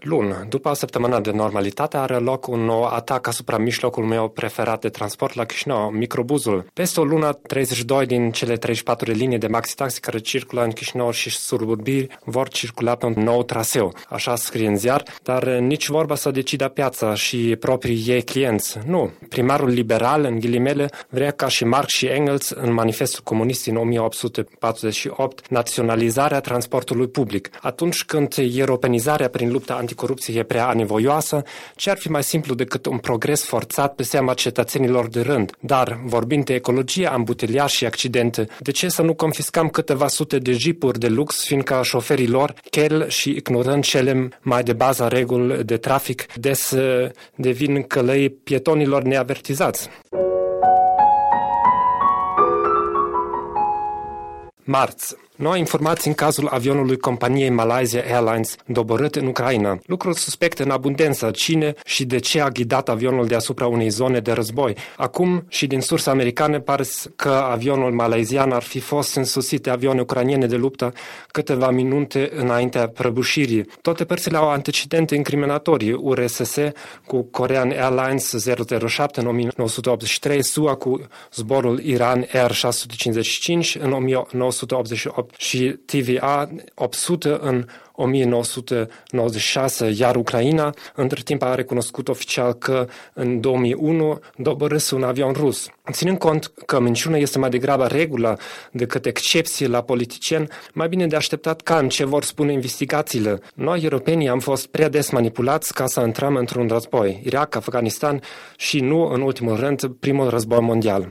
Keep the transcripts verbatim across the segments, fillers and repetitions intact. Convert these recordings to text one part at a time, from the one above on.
Luni, după o săptămână de normalitate, are loc un nou atac asupra mijlocul meu preferat de transport la Chișinău, microbuzul. Peste o lună, treizeci și două din cele treizeci și patru linii de maxi-taxi care circulă în Chișinău și suburbii vor circula pe un nou traseu. Așa scrie în ziar, dar nici vorba să decidă piața și proprii ei clienți. Nu. Primarul liberal, în ghilimele, vrea ca și Marx și Engels în manifestul comunist din o mie opt sute patruzeci și opt naționalizarea transportului public. Atunci când europenizarea prin lupta anticorupție e prea anevoioasă, ce ar fi mai simplu decât un progres forțat pe seama cetățenilor de rând? Dar, vorbind de ecologie, ambuteliaj și accidente, de ce să nu confiscăm câteva sute de jeepuri de lux, fiindcă șoferii lor, chel și ignorând cele mai de bază reguli de trafic, des devin călăi pietonilor neavertizați? Marți. Noi informații în cazul avionului companiei Malaysia Airlines doborât în Ucraina. Lucruri suspecte în abundență. Cine și de ce a ghidat avionul deasupra unei zone de război? Acum și din surse americane pare că avionul malaysian ar fi fost însoțit de avioane ucrainiene de luptă câteva minute înaintea prăbușirii. Toate părțile au antecedente incriminatorii. U R S S cu Korean Airlines zero zero șapte în o mie nouă sute optzeci și trei, S U A cu zborul Iran Air șase sute cincizeci și cinci în o mie nouă sute optzeci și opt și T V A opt sute în o mie nouă sute nouăzeci și șase, iar Ucraina între timp a recunoscut oficial că în două mii unu doborâse un avion rus. Ținând cont că minciuna este mai degrabă regulă decât excepție la politicieni, mai bine de așteptat ca în ce vor spune investigațiile. Noi, europenii, am fost prea des manipulați ca să intrăm într-un război, Irak, Afganistan și nu, în ultimul rând, primul război mondial.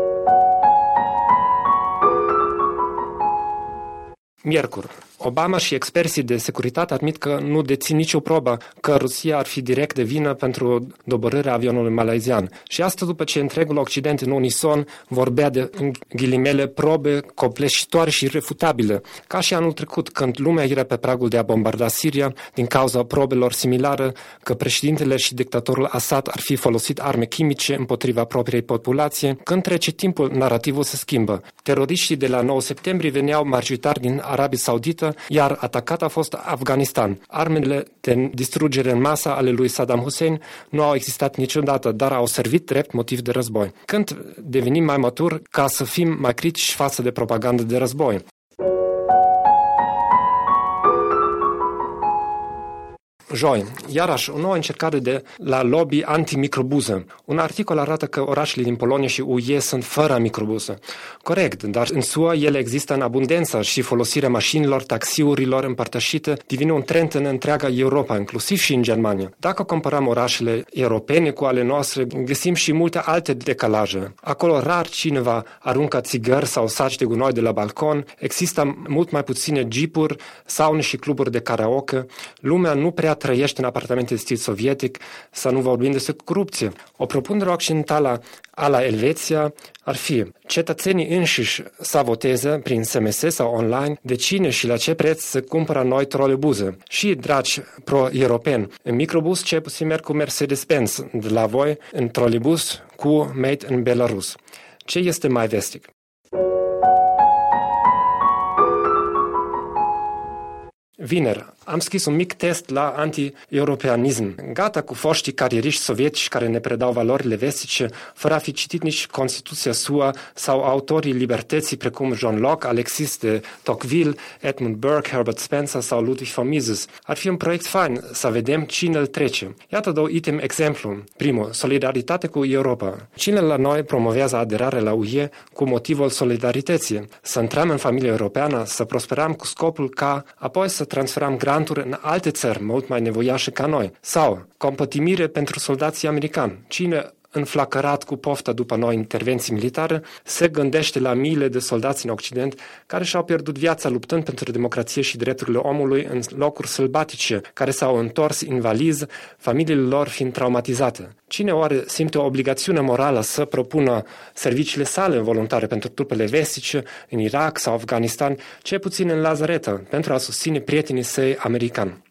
Miercuri. Obama și experții de securitate admit că nu dețin nicio probă că Rusia ar fi direct de vină pentru doborârea avionului malaysian. Și asta după ce întregul Occident în unison vorbea de, în ghilimele, probe copleșitoare și refutabile. Ca și anul trecut, când lumea era pe pragul de a bombarda Siria din cauza probelor similare că președintele și dictatorul Assad ar fi folosit arme chimice împotriva propriei populații, când trece timpul, narativul se schimbă. Teroriștii de la nouă septembrie veneau majoritari din Arabia Saudită, iar atacat a fost Afganistan. Armele de distrugere în masă ale lui Saddam Hussein nu au existat niciodată, dar au servit drept motiv de război. Când devenim mai maturi ca să fim mai critici față de propaganda de război? Joi, iarăși, o nouă încercare de la lobby antimicrobuză. Un articol arată că orașele din Polonia și U E sunt fără microbuză. Corect, dar în S U A ele există în abundență și folosirea mașinilor, taxiurilor împărtășite devine un trend în întreaga Europa, inclusiv și în Germania. Dacă comparăm orașele europene cu ale noastre, găsim și multe alte decalaje. Acolo rar cineva aruncă țigări sau saci de gunoi de la balcon, există mult mai puține jeepuri, saune și cluburi de karaoke. Lumea nu prea trăiește în apartamente de stil sovietic, să nu vorbim despre corupție. O propunere occidentală a la Elveția ar fi cetățenii înșiși să voteze prin S M S sau online de cine și la ce preț se cumpără noi trolebuze. Și, dragi pro-europeni, în microbus ce puțin merg cu Mercedes-Benz de la voi, în trolebus cu Made in Belarus. Ce este mai vestic? Vineri, am scris un mic test la anti-europeanism. Gata cu foștii carieriști sovietici care ne predau valorile vestice, fără a fi citit nici Constituția S U A sau autorii libertății precum John Locke, Alexis de Tocqueville, Edmund Burke, Herbert Spencer sau Ludwig von Mises. Ar fi un proiect fain să vedem cine îl trece. Iată două item exemplu. Primul, solidaritate cu Europa. Cine la noi promovează aderarea la U E cu motivul solidarității? Să intrăm în familia europeană, să prosperăm cu scopul ca apoi să transferăm granturi în alte țări mult mai nevoiașe ca noi. Sau compătimire pentru soldații americani. Cine înflacărat cu poftă după noi intervenții militare, se gândește la miile de soldați în Occident care și-au pierdut viața luptând pentru democrație și drepturile omului în locuri sălbatice, care s-au întors invalizi, familiile lor fiind traumatizate. Cine oare simte o obligațiune morală să propună serviciile sale voluntare pentru trupele vestice în Irak sau Afganistan, cel puțin în lazaretă, pentru a susține prietenii săi americani?